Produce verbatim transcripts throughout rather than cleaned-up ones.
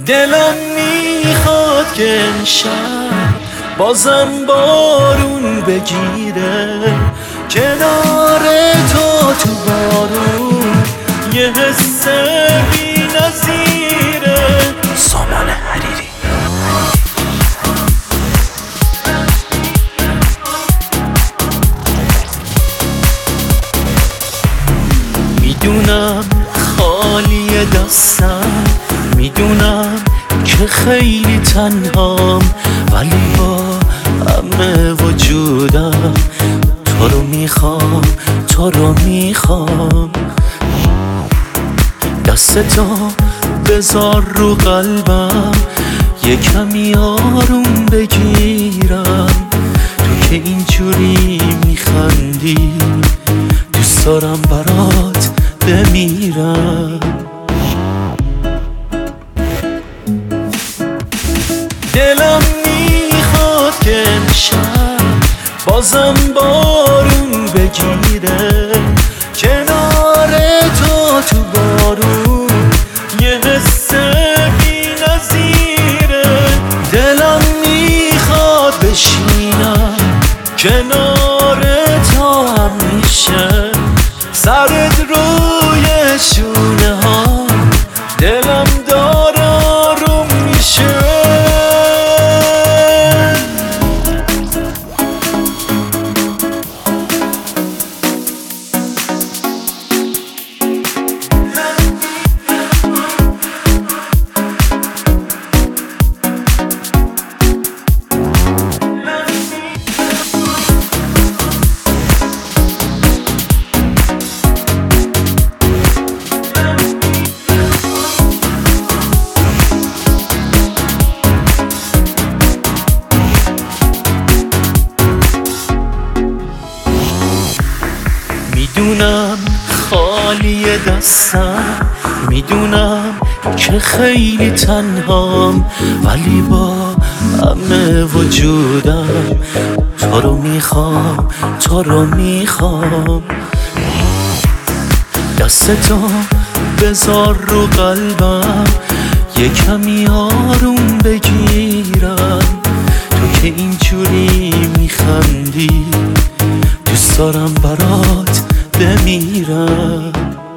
دلم میخواد که امشب بازم بارون بگیره، کنار تو تو بارون یه حس بی نظیره. سامان حریری. میدونم خالی دستم، میدونم که خیلی تنهام، ولی با همه وجودم تو رو میخوام، تو رو میخوام. دستتو بذار رو قلبم، یه کمی آروم بگیرم. تو که اینجوری میخندی دوست دارم برات بمیرم. دلم میخواد که امشب بازم بارون بگیره، کنار تو تو بارون یه حس بی نظیره. دلم میخواد بشینم کنار تو همیشه، سرت روی شونه ها دلم داره آروم میشه. میدونم خالی دستم، میدونم که خیلی تنهام، ولی با همه وجودم تو رو میخوام، تو رو میخوام. دستتو بذار رو قلبم، یه کمی آروم بگیرم. تو که اینجوری میخندی دوست دارم برات بمیرم.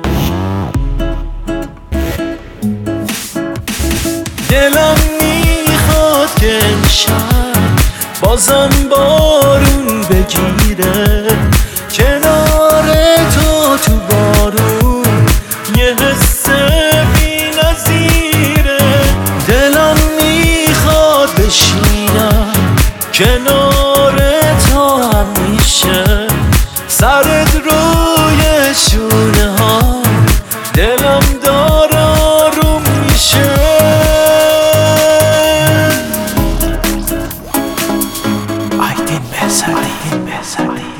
دلم میخواد که امشب بازم بارون بگیره، کنار تو تو بارون یه حس بی نظیره. دلم میخواد بشینم کنار تو همیشه، سرت روی شونه ها دلم داره آروم میشه. آیدین بهزادی.